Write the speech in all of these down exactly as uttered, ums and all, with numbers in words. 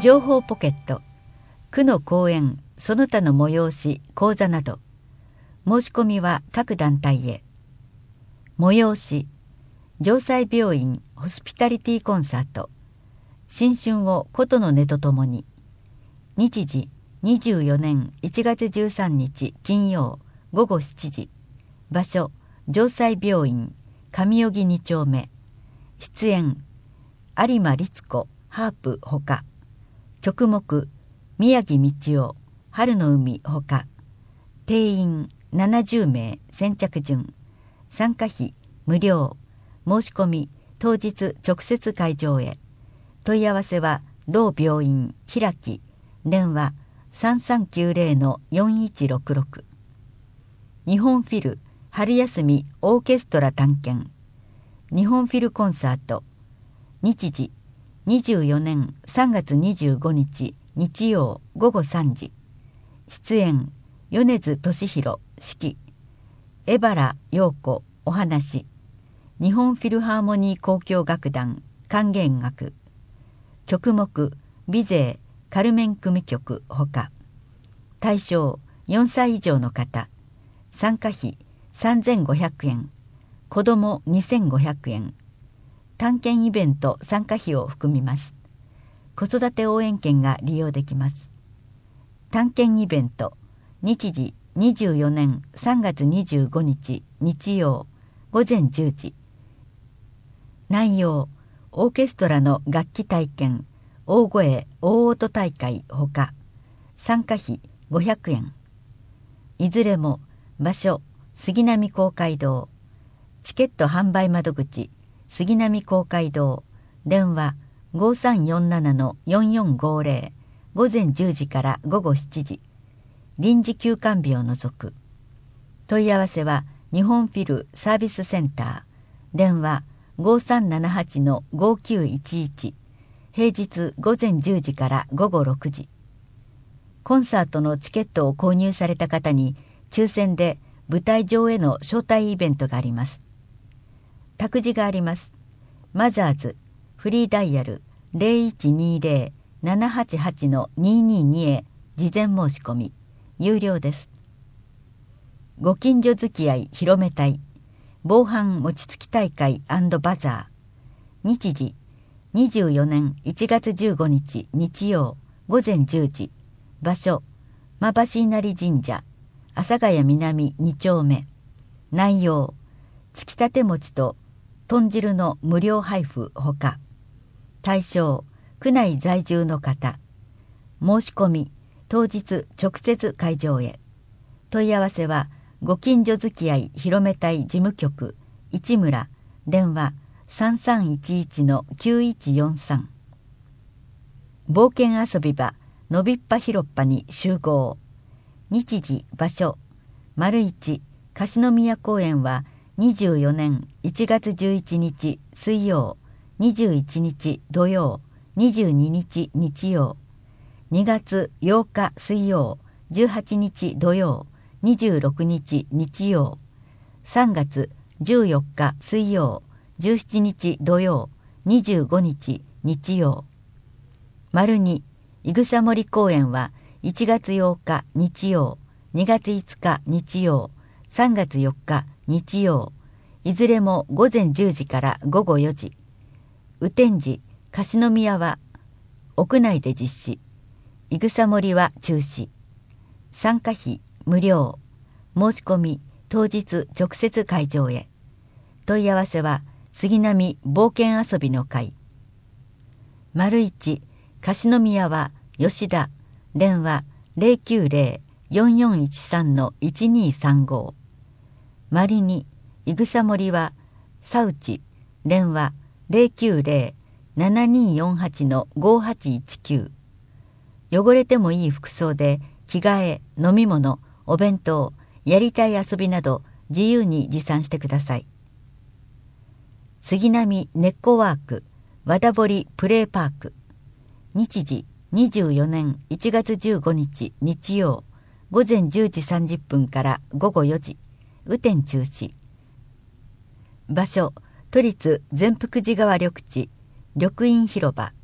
情報ポケット、区の講演その他の催し講座など、申し込みは各団体へ。催し、城西病院ホスピタリティコンサート、新春を琴の音とともに。日時にじゅうよねんいちがつじゅうさんにち金曜ごごしちじ。場所城西病院上荻に丁目。出演有馬律子ハープほか。曲目宮城道夫春の海ほか。定員ななじゅうめい先着順。参加費無料。申し込み当日直接会場へ。問い合わせは同病院開き。電話 さんさんきゅうぜろのよんいちろくろく。日本フィル春休みオーケストラ探検。日本フィルコンサート。日時にじゅうよねんさんがつにじゅうごにち日曜ごごさんじ。出演米津俊弘指揮。江原陽子お話。日本フィルハーモニー交響楽団管弦楽。曲目美勢カルメン組曲ほか。対象よんさい以上の方。参加費さんぜんごひゃくえん。子どもにせんごひゃくえん。探検イベント参加費を含みます。子育て応援券が利用できます。探検イベント。日時にじゅうよねんさんがつにじゅうごにち日曜ごぜんじゅうじ。内容オーケストラの楽器体験大声大音大会ほか。参加費ごひゃくえん。いずれも場所杉並公会堂。チケット販売窓口杉並公会堂。電話 ごさんよんななのよんよんごぜろ。午前じゅうじから午後しちじ。臨時休館日を除く。問い合わせは日本フィルサービスセンター。電話 ごさんななはちのごきゅういちいち。平日午前じゅうじから午後ろくじ。コンサートのチケットを購入された方に抽選で舞台上への招待イベントがあります。託児があります。マザーズフリーダイヤル ぜろいちにぜろ ななはちはちのににに へ事前申し込み。有料です。ご近所付き合い広めたい防犯餅つき大会&バザー。日時にじゅうよねんいちがつじゅうごにち日曜ごぜんじゅうじ。場所馬橋稲荷神社阿佐ヶ谷南に丁目。内容つきたて餅と豚汁の無料配布ほか。対象区内在住の方。申し込み当日直接会場へ。問い合わせはご近所付き合い広めたい事務局市村。電話 さんさんいちいちのきゅういちよんさん。冒険遊び場のびっぱ広っぱに集合。日時場所丸一樫宮公園はにじゅうよねんいちがつじゅういちにち水曜にじゅういちにち土曜にじゅうににち日曜。にがつようか水曜じゅうはちにち土曜にじゅうろくにち日曜。さんがつじゅうよっか水曜じゅうしちにち土曜にじゅうごにち日曜。丸にいぐさ森公園はいちがつようか日曜にがついつか日曜さんがつよっか日曜。いずれもごぜんじゅうじからごごよじ。雨天時樫宮は屋内で実施。いぐさ森は中止。参加費無料。申し込み当日直接会場へ。問い合わせは杉並冒険遊びの会。丸一樫宮は吉田。電話 ぜろきゅうぜろ よんよんいちさんのいちにさんご。丸二いぐさ森は佐内。電話 ぜろきゅうぜろ ななによんはちのごはちいちきゅう。汚れてもいい服装で着替え飲み物お弁当やりたい遊びなど自由に持参してください。杉並ネッコワーク和田堀プレーパーク。日時にじゅうよねんいちがつじゅうごにち日曜ごぜんじゅうじさんじゅっぷんからごごよじ。雨天中止。場所都立善福寺川緑地緑蔭広場。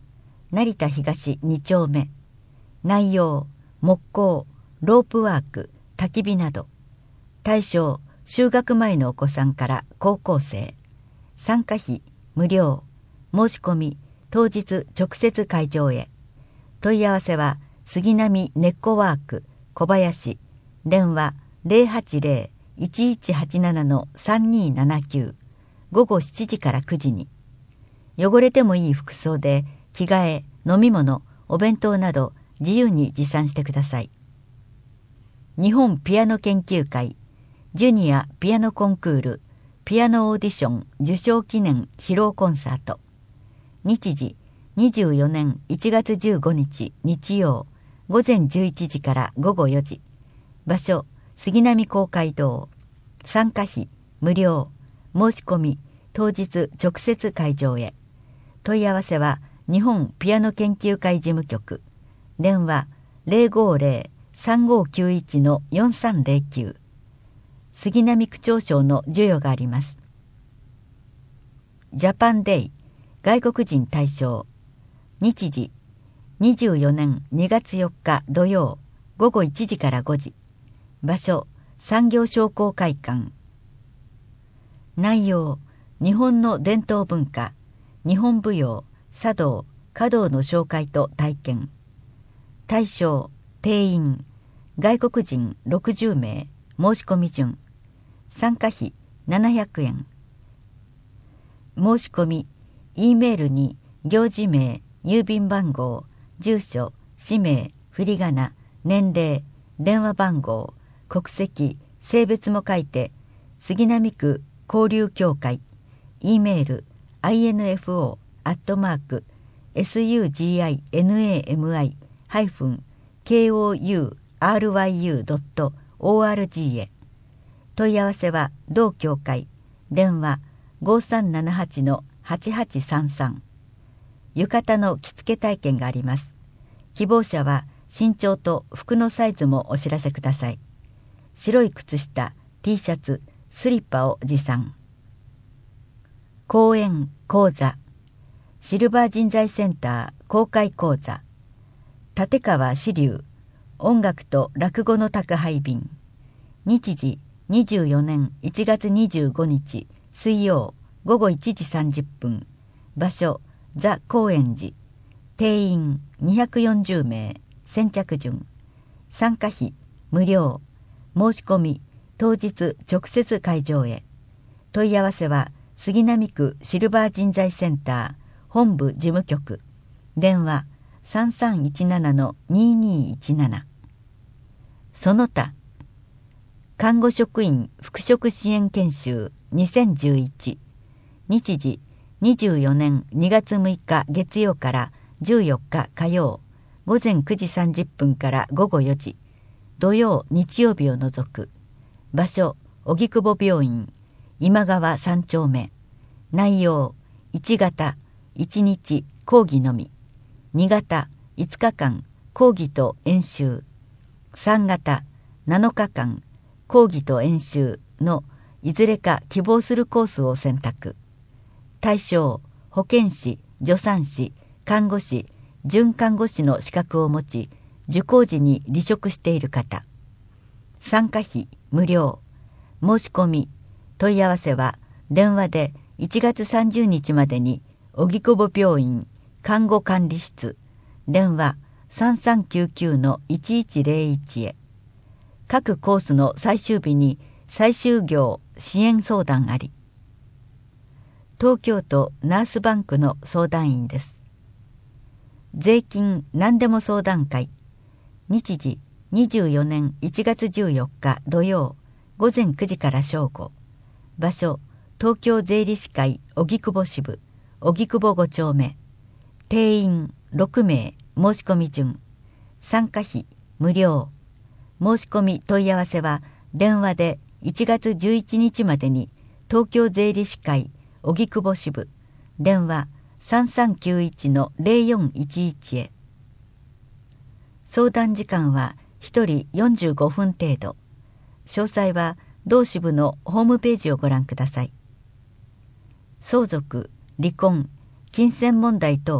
成田東に丁目。内容、木工、ロープワーク、焚き火など。対象、就学前のお子さんから高校生。参加費無料。申し込み当日直接会場へ。問い合わせは杉並ネッコワーク小林。電話 ゼロはちゼロ いちいちはちなな さんにーななきゅう。午後しちじからくじに。汚れてもいい服装で着替え、飲み物、お弁当など自由に持参してください。日本ピアノ研究会ジュニアピアノコンクールピアノオーディション受賞記念披露コンサート。日時にじゅうよねんいちがつじゅうごにち日曜午前じゅういちじから午後よじ。場所杉並公会堂。参加費無料。申し込み当日直接会場へ。問い合わせは日本ピアノ研究会事務局。電話 ゼロごゼロ さんごきゅういち よんさんゼロきゅう。杉並区長賞の授与があります。ジャパンデイ外国人対象。日時にじゅうよねんにがつよっか土曜午後いちじからごじ。場所産業商工会館。内容、日本の伝統文化、日本舞踊、茶道、華道の紹介と体験。対象、定員、外国人ろくじゅうめい。申し込み順。参加費ななひゃくえん。申し込み、E メールに行事名、郵便番号、住所、氏名、振り仮名、年齢、電話番号、国籍、性別も書いて、杉並区交流協会、E メール、アイエヌエフオー アットマーク、エスユージーアイエヌエーエムアイ ハイフン ケーオーユーアールワイユー ドット オーアールジー へ。問い合わせは同協会。電話 ごさんななはち はちはちさんさん。浴衣の着付け体験があります。希望者は身長と服のサイズもお知らせください。白い靴下、T シャツ、スリッパを持参。講演講座シルバー人材センター公開講座。立川志龍音楽と落語の宅配便。日時にじゅうよねんいちがつにじゅうごにち水曜午後いちじさんじゅっぷん。場所ザ・高円寺。定員にひゃくよんじゅうめい。先着順。参加費無料。申し込み当日直接会場へ。問い合わせは杉並区シルバー人材センター本部事務局。電話 さんさんいちなな にーにーいちなな。その他看護職員復職支援研修にせんじゅういち。日時にじゅうよねんにがつむいか月曜からじゅうよっか火曜午前くじさんじゅっぷんから午後よじ。土曜日曜日を除く。場所荻窪病院今川さん丁目。内容いち型いちにち講義のみ。に型いつかかん講義と演習。さん型なのかかん講義と演習のいずれか希望するコースを選択。対象保健師、助産師、看護師、准看護師の資格を持ち受講時に離職している方。参加費無料。申し込み問い合わせは電話でいちがつさんじゅうにちまでに荻窪病院看護管理室。電話 さんさんきゅうきゅう いちいちゼロいち へ。各コースの最終日に最終業支援相談あり。東京都ナースバンクの相談員です。税金何でも相談会。日時にじゅうよねんいちがつじゅうよっか土曜午前くじから正午。場所東京税理士会荻窪支部荻窪ご丁目。定員ろくめい。申し込み順。参加費無料。申し込み問い合わせは電話でいちがつじゅういちにちまでに東京税理士会荻窪支部。電話 さんさんきゅういち ゼロよんいちいち へ。相談時間はひとりよんじゅうごふん程度。詳細は同支部のホームページをご覧ください。相続、離婚、金銭問題等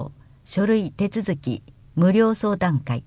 書類手続き無料相談会。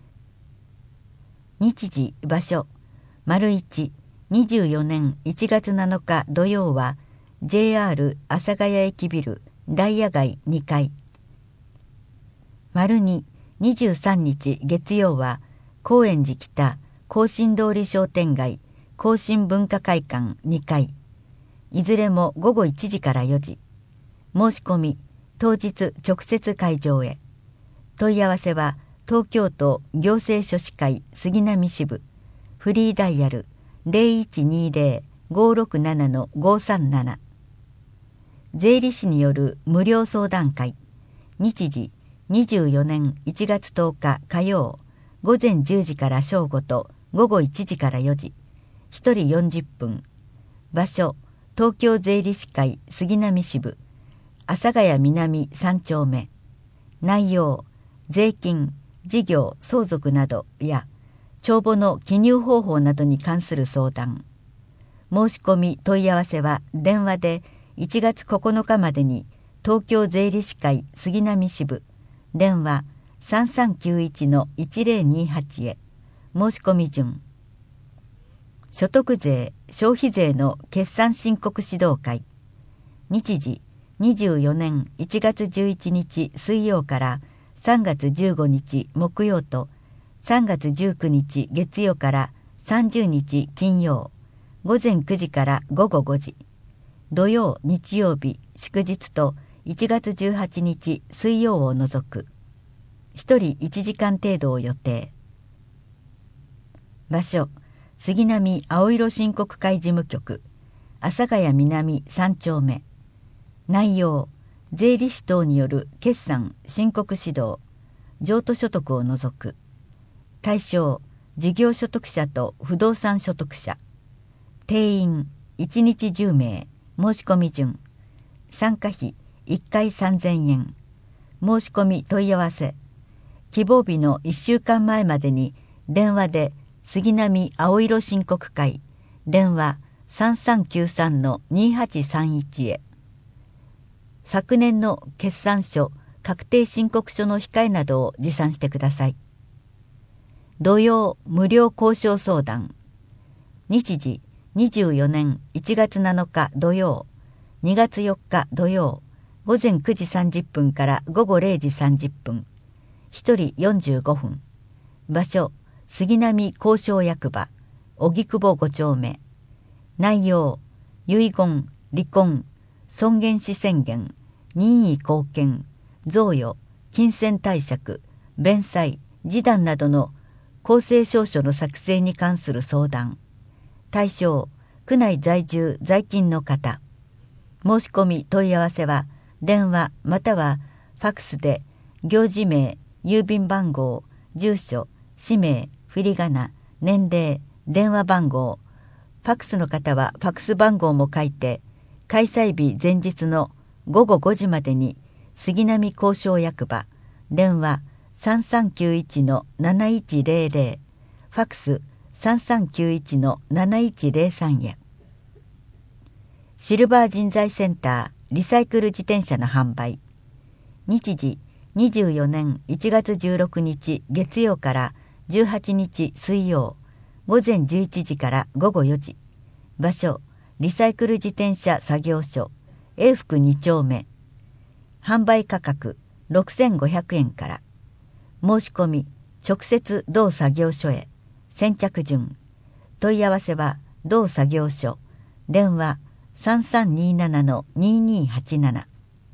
日時場所丸一にじゅうよねんいちがつなのか土曜は ジェイアール 阿佐ヶ谷駅ビルダイヤ街にかい。丸二にじゅうさんにち月曜は高円寺北庚申通り商店街庚申文化会館にかい。いずれもごごいちじからよじ。申し込み当日直接会場へ。問い合わせは東京都行政書士会杉並支部フリーダイヤル ゼロいちにゼロ ごろくなな ごさんなな。税理士による無料相談会。日時にじゅうよねんいちがつとおか火曜午前じゅうじから正午とごごいちじからよじ。ひとりよんじゅっぷん。場所東京税理士会杉並支部阿佐ヶ谷南さんちょうめ。内容税金事業相続などや帳簿の記入方法などに関する相談。申し込み問い合わせは電話でいちがつここのかまでに東京税理士会杉並支部電話 さんさんきゅういちのいちぜろにはち へ。申し込み順。所得税消費税の決算申告指導会。日時にじゅうよねんいちがつじゅういちにち水曜からさんがつじゅうごにち木曜とさんがつじゅうくにち月曜からさんじゅうにち金曜午前くじからごごごじ。土曜日曜日祝日といちがつじゅうはちにち水曜を除く。ひとりいちじかん程度を予定。場所杉並青色申告会事務局阿佐ヶ谷南さんちょうめ。内容税理士等による決算申告指導譲渡所得を除く。対象事業所得者と不動産所得者。定員いちにちじゅうめい。申し込み順。参加費いっかいさんぜんえん。申し込み問い合わせ希望日のいっしゅうかんまえまでに電話で杉並青色申告会電話 さんさんきゅうさんのにはちさんいち へ。昨年の決算書確定申告書の控えなどを持参してください。土曜無料交渉相談。日時にじゅうよねんいちがつなのか土曜にがつよっか土曜午前くじさんじゅっぷんからごごれいじさんじゅっぷん。ひとりよんじゅうごふん。場所杉並交渉役場荻窪ごちょうめ。内容遺言離婚尊厳死宣言任意貢献贈与金銭貸借弁済示談などの公正証書の作成に関する相談。対象区内在住在勤の方。申し込み問い合わせは電話またはファクスで行事名郵便番号住所氏名振り仮名年齢電話番号。ファクスの方はファクス番号も書いて開催日前日のごごごじまでに杉並交渉役場電話 さんさんきゅういちのなないちぜろぜろ ファクス さんさんきゅういちのなないちぜろさん へ。シルバー人材センターリサイクル自転車の販売。日時にじゅうよねんいちがつじゅうろくにち月曜からじゅうはちにち水曜午前じゅういちじからごごよじ。場所リサイクル自転車作業所永福にちょうめ。販売価格ろくせんごひゃくえんから。申し込み直接同作業所へ。先着順。問い合わせは同作業所電話 さんさんにななのににはちなな。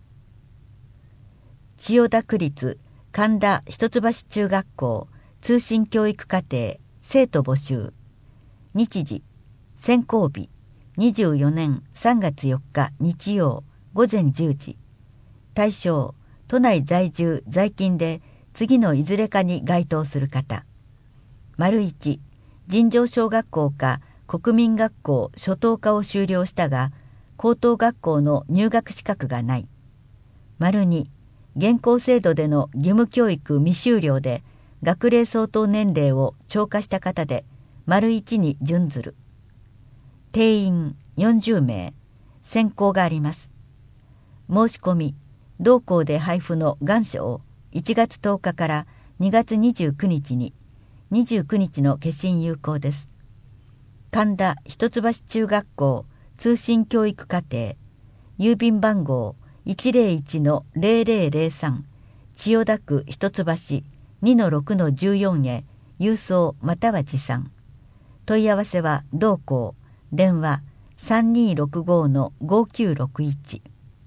千代田区立神田一橋中学校通信教育課程生徒募集。日時選考日にじゅうよねんさんがつよっか日曜午前じゅうじ。対象都内在住在勤で次のいずれかに該当する方。丸一尋常小学校か国民学校初等科を修了したが高等学校の入学資格がない。丸二現行制度での義務教育未修了で学齢相当年齢を超過した方で丸一に準ずる。定員よんじゅうめい。選考があります。申し込み同校で配布の願書をいちがつとおかからにがつにじゅうくにちににじゅうくにちの消印有効です。神田一橋中学校通信教育課程、郵便番号 いちぜろいちのぜろぜろぜろさん 千代田区一橋 にのろくのじゅうよん へ郵送または持参。問い合わせは同校、電話 さんにーろくごのごきゅうろくいち。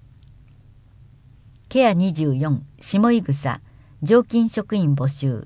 ケアにじゅうよん下井草常勤職員募集。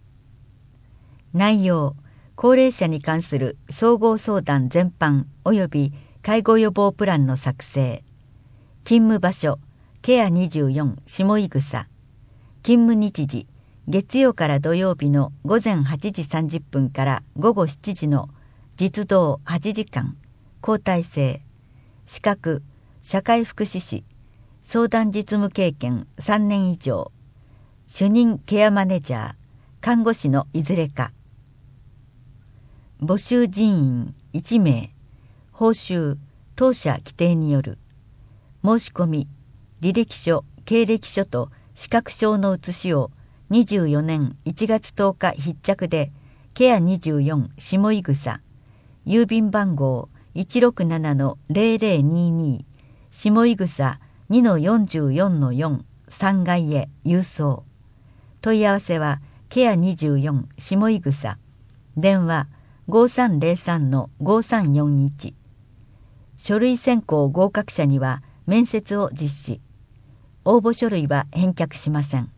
内容、高齢者に関する総合相談全般及び介護予防プランの作成。勤務場所、ケアにじゅうよん下井草。勤務日時、月曜から土曜日のごぜんはちじさんじゅっぷんからごごしちじの実働はちじかん、交代制。資格、社会福祉士、相談実務経験さんねん以上、主任ケアマネージャー、看護師のいずれか。募集人員いちめい、報酬、当社規定による。申し込み、履歴書、経歴書と資格証の写しをにじゅうよねんいちがつとおか必着で、ケアにじゅうよん下井草、郵便番号 いちろくななのぜろぜろにに 下井草 にのよんじゅうよんのよん さんがいへ郵送。問い合わせはケアにじゅうよん下井草、電話 ごさんぜろさんのごさんよんいち。書類選考合格者には面接を実施。応募書類は返却しません。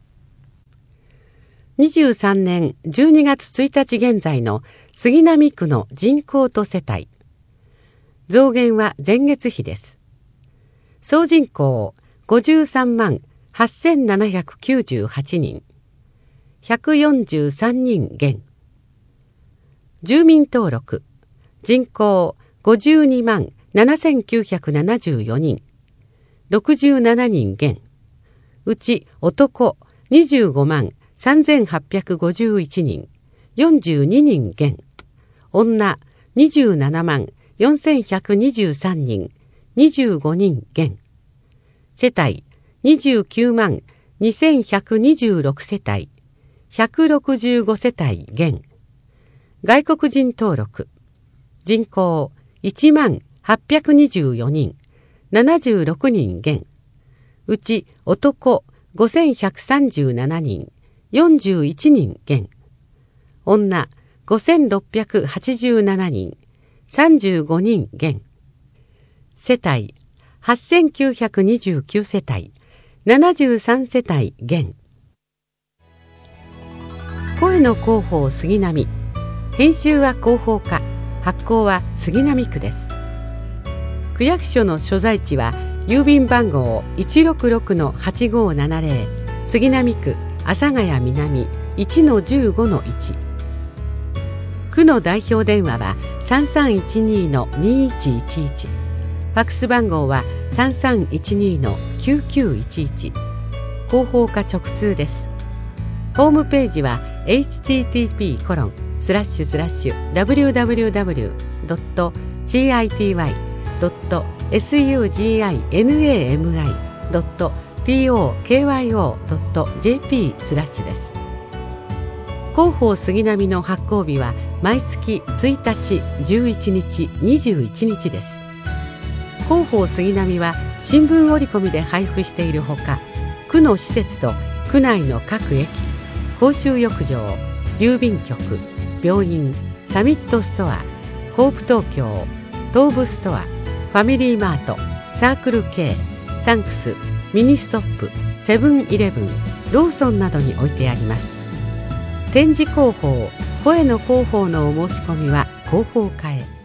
にじゅうさんねんじゅうにがつついたち現在の杉並区の人口と世帯。増減は前月比です。総人口ごじゅうさんまんはっせんななひゃくきゅうじゅうはちにん、ひゃくよんじゅうさんにん減。住民登録人口ごじゅうにまんななせんきゅうひゃくななじゅうよにん、ろくじゅうななにん減。うち男にじゅうごまんさんぜんはっぴゃくごじゅういちにん、よんじゅうににん減。女にじゅうななまんよんせんひゃくにじゅうさんにん、にじゅうごにん減。世帯にじゅうきゅうまんにせんひゃくにじゅうろくせたい、ひゃくろくじゅうごせたい減。外国人登録人口いちまんはっぴゃくにじゅうよにん、ななじゅうろくにん減。うち男ごせんひゃくさんじゅうななにん、よんじゅういちにん減。女ごせんろっぴゃくはちじゅうななにん、さんじゅうごにん減。世帯はっせんきゅうひゃくにじゅうきゅうせたい、ななじゅうさんせたい減。声の広報杉並。編集は広報課、発行は杉並区です。区役所の所在地は郵便番号 いちろくろくのはちごななぜろ、杉並区阿佐ヶ谷南 いちのじゅうごのいち。区の代表電話はさんさんいちにのにいちいちいち。ファックス番号はさんさんいちにのきゅうきゅういちいち。広報課直通です。ホームページは エイチティーティーピーコロンスラッシュスラッシュダブリューダブリューダブリュードットシーアイティーワイドットエスユージーアイエヌエーエムアイドットピーオーケーワイオードットジェーピースラッシュです。広報杉並の発行日は毎月ついたち、じゅういちにち、にじゅういちにちです。広報杉並は新聞折り込みで配布しているほか、区の施設と区内の各駅、公衆浴場、郵便局、病院、サミットストア、ホープ東京、東武ストア、ファミリーマート、サークル K、サンクス、ミニストップ、セブンイレブン、ローソンなどに置いてあります。展示広報、声の広報のお申し込みは広報課へ。